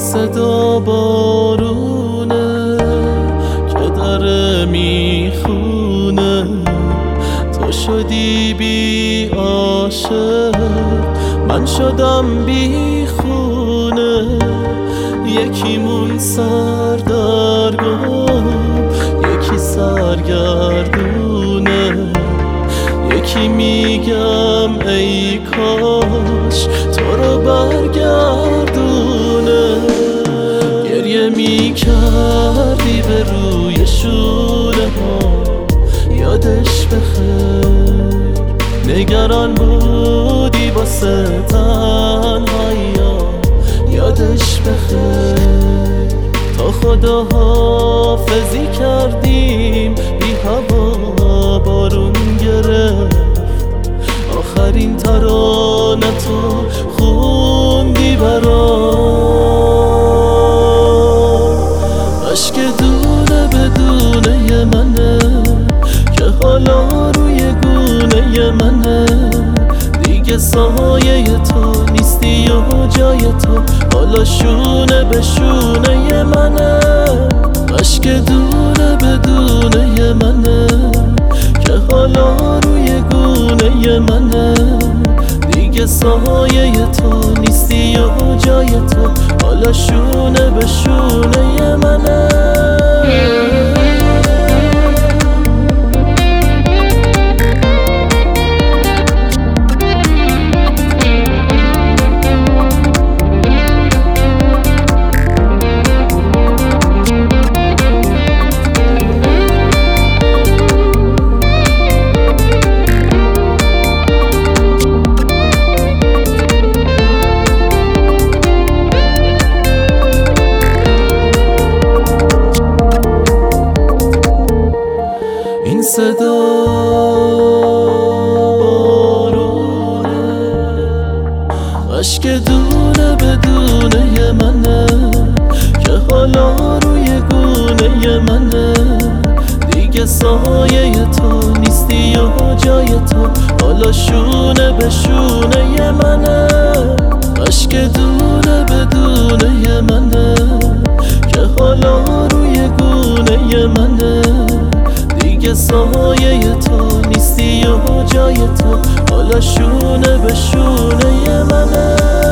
صدا بارونه که داره میخونه، تو شدی بی عاشق من شدم بی خونه. یکیمون سردرگم یکی سرگردونه، یکی میگم ای کاش تو رو برگردونه. گریه میکردی به روی شونه ها یادش بخیر، نگران بودی واسه تنهایی یادش بخیر. تا خدا حافظی کردیم بی هوا بارون گرفت، آخرین ترانه تو خوندی برام. عشق دونه بدونه منه که حالا روی گونه منه، دیگه سایه تو نیستی و جای تو حالا شونه به شونه منه. عشق دونه بدونه منه که حالا روی گونه منه، دیگه سایه تو نیستی و جای تو حالا شونه به شونه منه. این صدا بارونه عشق دونه بدونه منه که حالا روی گونه منه، دیگه سایه تو نیستی و جای تو حالا شونه به شونه منه. عشق دونه بدونه منه که حالا روی گونه منه، دیگه سایه تو نیستی و جای تو حالا شونه به شونه منه.